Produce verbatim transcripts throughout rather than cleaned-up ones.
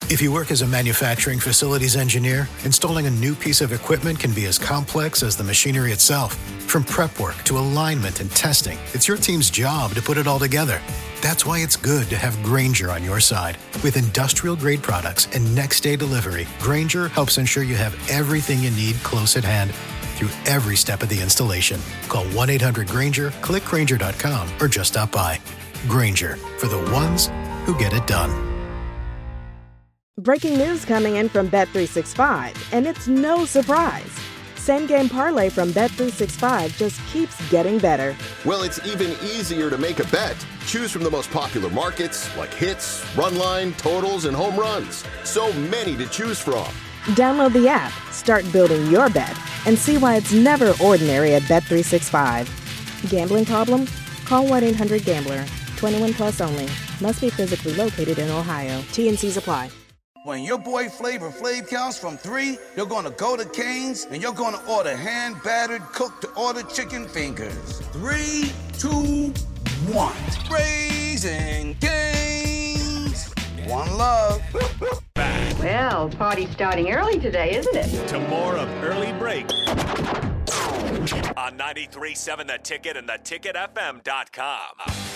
If you work as a manufacturing facilities engineer, installing a new piece of equipment can be as complex as the machinery itself. From prep work to alignment and testing, it's your team's job to put it all together. That's why it's good to have Grainger on your side. With industrial-grade products and next-day delivery, Grainger helps ensure you have everything you need close at hand through every step of the installation. Call one eight hundred Grainger, click Grainger dot com, or just stop by. Grainger, for the ones who get it done. Breaking news coming in from Bet three sixty-five, and it's no surprise. Same Game Parlay from Bet three sixty-five just keeps getting better. Well, it's even easier to make a bet. Choose from the most popular markets like hits, run line, totals, and home runs. So many to choose from. Download the app, start building your bet, and see why it's never ordinary at Bet three sixty-five. Gambling problem? Call one eight hundred gambler. twenty-one plus only. Must be physically located in Ohio. T and C's apply. When your boy Flavor Flav counts from three, you're gonna go to Cane's and you're gonna order hand-battered, cooked-to-order chicken fingers. Three, two, one. Raising Cane's. One love. Back. Well, party's starting early today, isn't it? To more of Early Break. On ninety-three point seven The Ticket and the ticket f m dot com.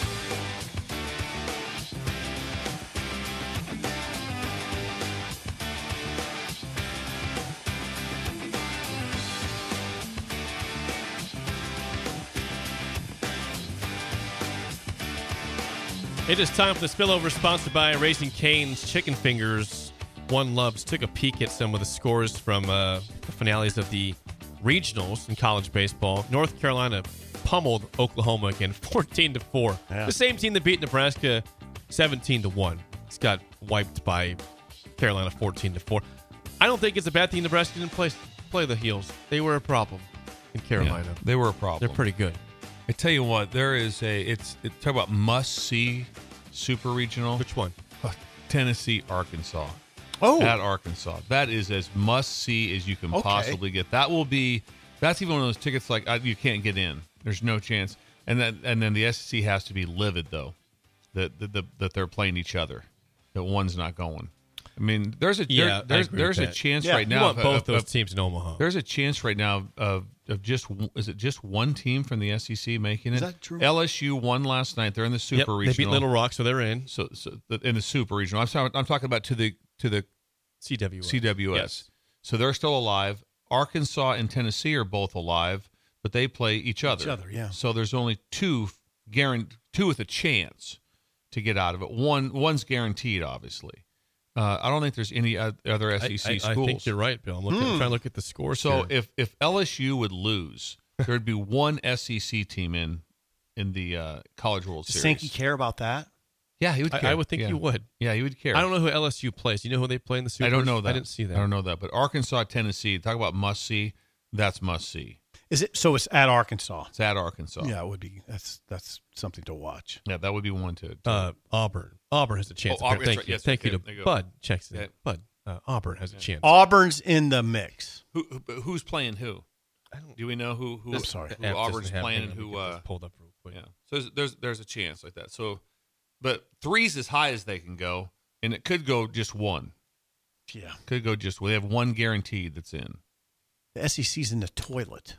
It is time for the spillover, sponsored by Raising Cane's Chicken Fingers. One Loves took a peek at some of the scores from uh, the finales of the regionals in college baseball. North Carolina pummeled Oklahoma again, fourteen to four. Yeah. The same team that beat Nebraska, seventeen to one. It's got wiped by Carolina, fourteen to four. I don't think it's a bad thing Nebraska didn't play play the Heels. They were a problem in Carolina. Yeah, they were a problem. They're pretty good. I tell you what, there is a it's it, talk about must see super regional. Which one? Uh, Tennessee, Arkansas. Oh, at Arkansas, that is as must see as you can okay. possibly get. That will be that's even one of those tickets like uh, you can't get in. There's no chance. And then and then the S E C has to be livid though that that, that, that they're playing each other. That one's not going. I mean, there's a yeah, there, there's there's a chance yeah, right now. You want of, both of, those of, teams in Omaha. There's a chance right now of of just is it just one team from the S E C making it? Is that true? L S U won last night. They're in the Super yep, Regional. They beat Little Rock, so they're in. So, so the, in the Super Regional. I'm talking. I'm talking about to the to the C W S. C W S. Yes. So they're still alive. Arkansas and Tennessee are both alive, but they play each other. Each other, yeah. So there's only two guaranteed, two with a chance to get out of it. One one's guaranteed, obviously. Uh, I don't think there's any other S E C I, I, schools. I think you're right, Bill. I'm, looking, hmm. I'm trying to look at the scores. So here. if if L S U would lose, there'd be one S E C team in in the uh, College World Does Series. Sankey care about that? Yeah, he would care. I, I would think yeah. you would. Yeah, he would care. I don't know who L S U plays. You know who they play in the Super? I don't know that. I didn't see that. I don't know that. But Arkansas, Tennessee, talk about must see. That's must see. Is it so? It's at Arkansas. It's at Arkansas. Yeah, it would be. That's that's something to watch. Yeah, that would be one to. to uh, Auburn. Auburn has a chance. Oh, Auburn, Thank right. you. Yes, Thank okay, you there to you go. Bud. Checks it. Yeah. Bud. Uh, Auburn has a Yeah. chance. Auburn's in the mix. Who, who who's playing who? I don't, Do we know who? who I'm sorry. Who Auburn's playing and who? Uh, pulled up real quick. yeah. So there's, there's there's a chance like that. So, but three's as high as they can go, and it could go just one. Yeah, Could go just. Well, they have one guaranteed that's in. the S E C's in the toilet.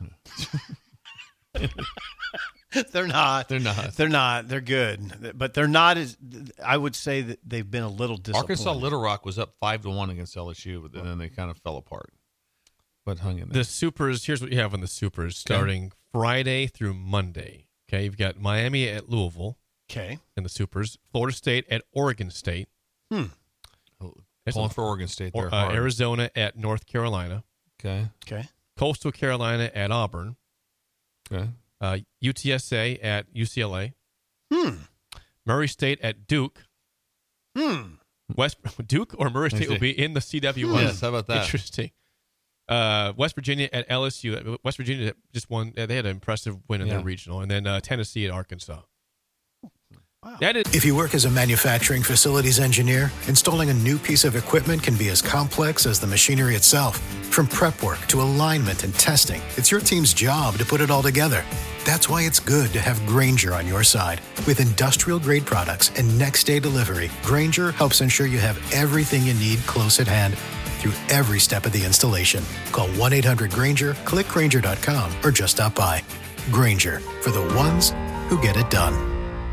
They're not. They're not. They're not. They're good, but they're not as. I would say that they've been a little disappointed. Arkansas Little Rock was up five to one against L S U, but then they kind of fell apart. But hung in there. The Supers, here's what you have on the Supers starting okay. Friday through Monday. Okay, you've got Miami at Louisville. Okay. In the Supers. Florida State at Oregon State. Hmm. Pulling for Oregon State there. Uh, Arizona at North Carolina. Okay. Okay. Coastal Carolina at Auburn. Okay. Uh, U T S A at U C L A. Hmm. Murray State at Duke. Hmm. West Duke or Murray State will be in the C W S. Yes, how about that? Interesting. Uh, West Virginia at L S U. West Virginia just won. They had an impressive win in yeah. their regional, and then uh, Tennessee at Arkansas. Wow. That is. If you work as a manufacturing facilities engineer, installing a new piece of equipment can be as complex as the machinery itself. From prep work to alignment and testing, it's your team's job to put it all together. That's why it's good to have Grainger on your side. With industrial-grade products and next-day delivery, Grainger helps ensure you have everything you need close at hand through every step of the installation. Call one eight hundred Grainger, click Grainger dot com, or just stop by. Grainger, for the ones who get it done.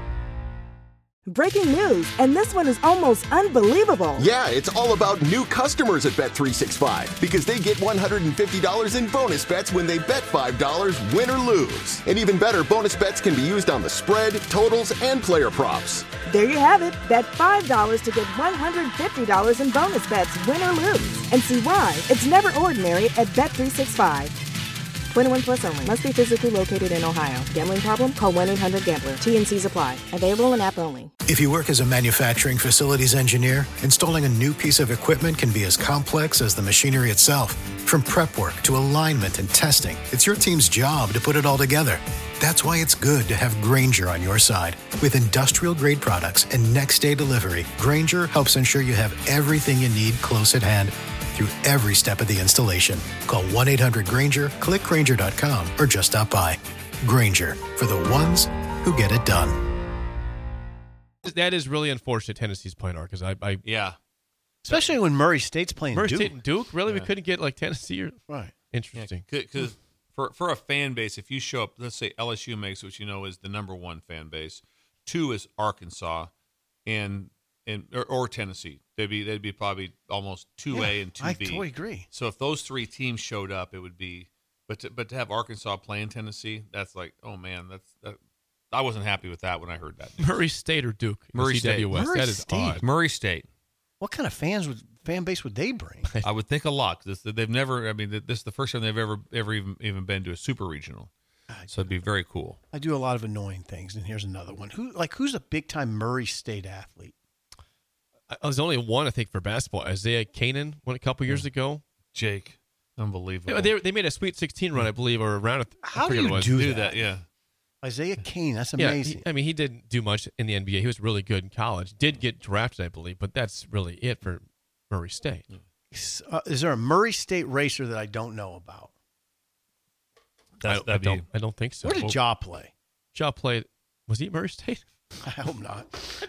Breaking news, and this one is almost unbelievable. Yeah, it's all about new customers at Bet three sixty-five because they get one hundred fifty dollars in bonus bets when they bet five dollars, win or lose. And even better, bonus bets can be used on the spread, totals, and player props. There you have it. Bet five dollars to get one hundred fifty dollars in bonus bets, win or lose. And see why it's never ordinary at Bet three sixty-five. twenty-one plus only. Must be physically located in Ohio. Gambling problem? Call one eight hundred gambler. T N Cs apply. Available in app only. If you work as a manufacturing facilities engineer, installing a new piece of equipment can be as complex as the machinery itself. From prep work to alignment and testing, it's your team's job to put it all together. That's why it's good to have Grainger on your side. With industrial-grade products and next-day delivery, Grainger helps ensure you have everything you need close at hand through every step of the installation. Call one eight hundred Grainger, click Grainger dot com, or just stop by. Grainger, for the ones who get it done. That is really unfortunate Tennessee's playing hard because I, I yeah. Especially when Murray State's playing Murray Duke. State and Duke, really? Yeah. We couldn't get like Tennessee or Right. Interesting. Because for for a fan base, if you show up, let's say L S U makes, which you know is the number one fan base, two is Arkansas, and and or, or Tennessee. They'd be they'd be probably almost two A Yeah, and two B. I totally agree. So if those three teams showed up, it would be. But to, but to have Arkansas playing Tennessee, that's like, oh man, that's that. I wasn't happy with that when I heard that. Murray State or Duke? Murray C W West. State. That is State. odd. Murray State. What kind of fans would fan base would they bring? I would think a lot. This, they've never. I mean, this is the first time they've ever ever even even been to a super regional. So it'd be very cool. I do a lot of annoying things, and here's another one. Who like who's a big time Murray State athlete? I, there's only one, I think, for basketball. Isaiah Kanan won a couple years ago. Jake, unbelievable. They, they made a Sweet sixteen run, I believe, or around. A, How I do forget you what it was. do, do that? that? Yeah. Isaiah Kane, that's Yeah, amazing. he- I mean, he didn't do much in the N B A. He was really good in college. Did get drafted, I believe, but that's really it for Murray State. Uh, is there a Murray State racer that I don't know about? I, That's, I that'd don't. be, I don't think so. Where did Ja play? Ja played? Was he at Murray State? I hope not.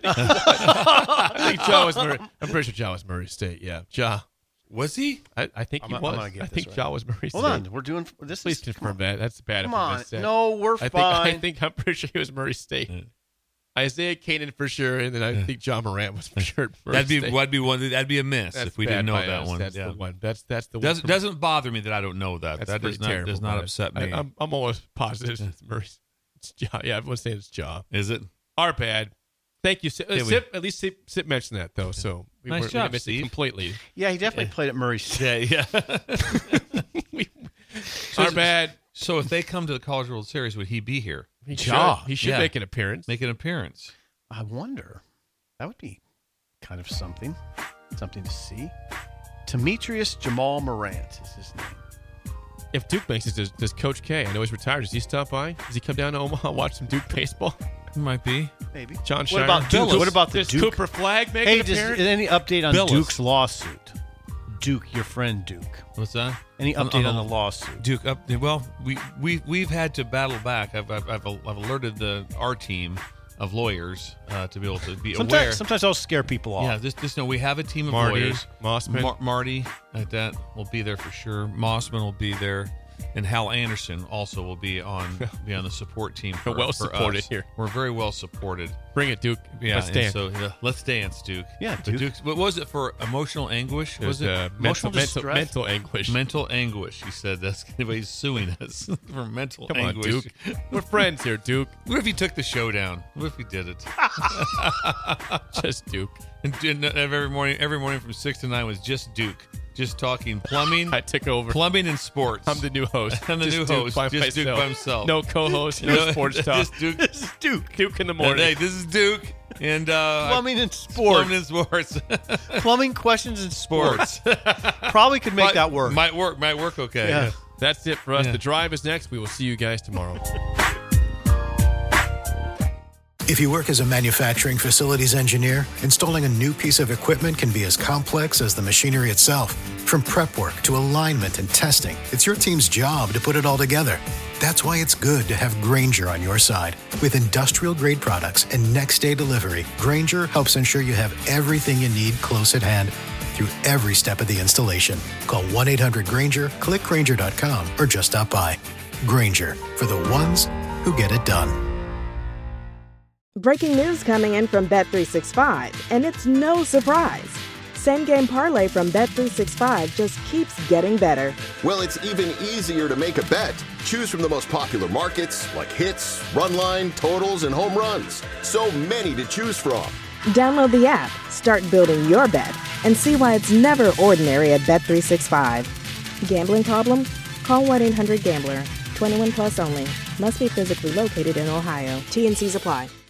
I think Ja was Murray. I'm pretty sure Ja was Murray State. Yeah, Ja. was he? I, I think I'm he gonna- was. I'm gonna get I this think right. Ja was Murray State. Hold on, we're doing this. Please is, confirm that. That's bad. Come if I on, missed that. no, we're I think, fine. I think I'm pretty sure he was Murray State. Yeah. Isaiah Kanan for sure, and then I think John Morant was for sure. at Murray That'd be State. that'd be one. That'd be a miss That's if we bad didn't know by that us. one. That's yeah. the one. That's that's the one. Doesn't from- doesn't bother me that I don't know that. That's that does pretty not terrible does not by us. upset me. I, I'm I'm almost positive it's Murray. It's Ja. Yeah, everyone's saying it's Ja. Is it? Our bad. Thank you, Sip. Uh, Yeah, we- Sip at least Sip, Sip mentioned that though, so we Nice weren't job, we missed it Steve. completely. Yeah, he definitely played at Murray State. Yeah, yeah. We- Our bad. So if they come to the College World Series, would he be here? He Ja. should. He should Yeah. make an appearance. Make an appearance. I wonder. That would be kind of something, something to see. Demetrius Jamal Morant is his name. If Duke makes it, does, does Coach K? I know he's retired. Does he stop by? Does he come down to Omaha watch some Duke baseball? He might be. Maybe. John What Shire. about Duke? Billis. What about the Does Duke? Cooper Flag make Hey, an does, appearance? any update on Billis. Duke's lawsuit? Duke, your friend Duke. What's that? Any On- update on on the- the lawsuit? Duke up. Well, we we we've had to battle back. I've I've, I've, I've alerted the our team of lawyers uh, to be able to be Sometimes, aware. sometimes I'll scare people off. Yeah, just just know we have a team of Marty, lawyers. Mossman. Mar- Marty, like that will be there for sure. Mossman will be there, and Hal Anderson also will be on be on the support team. For, We're well for supported us. here. We're very well supported. Bring it, Duke. Yeah, Let's and dance. so yeah, let's dance, Duke. Yeah, But Duke. Duke's, what was it for? Emotional anguish? There's, Was it uh, emotional mental, mental, distress? mental anguish. mental anguish? He said that's why he's suing us for mental Come on, anguish. Duke. We're friends here, Duke. What if he took the show down? What if he did it? Just Duke. And, and every morning, every morning from six to nine was just Duke, just talking plumbing, I took over. plumbing and sports. I'm the new host. I'm the Just new Duke host, by just Duke myself. by himself. No co-host, no, No, sports talk. just Duke. This is Duke. Duke in the And, morning. hey, this is Duke and uh, Plumbing and sports. Plumbing and sports. Plumbing questions and sports. sports. Probably could make Might- that work. Might work. Might work. Okay. Yeah. That's it for us. Yeah. The drive is next. We will see you guys tomorrow. If you work as a manufacturing facilities engineer, installing a new piece of equipment can be as complex as the machinery itself. From prep work to alignment and testing, it's your team's job to put it all together. That's why it's good to have Grainger on your side. With industrial-grade products and next-day delivery, Grainger helps ensure you have everything you need close at hand through every step of the installation. Call one eight hundred Grainger, click Grainger dot com, or just stop by. Grainger, for the ones who get it done. Breaking news coming in from Bet three sixty-five, and it's no surprise. Same Game Parlay from Bet three sixty-five just keeps getting better. Well, it's even easier to make a bet. Choose from the most popular markets like hits, run line, totals, and home runs. So many to choose from. Download the app, start building your bet, and see why it's never ordinary at Bet three sixty-five. Gambling problem? Call one eight hundred gambler. twenty-one plus only. Must be physically located in Ohio. T and C's apply.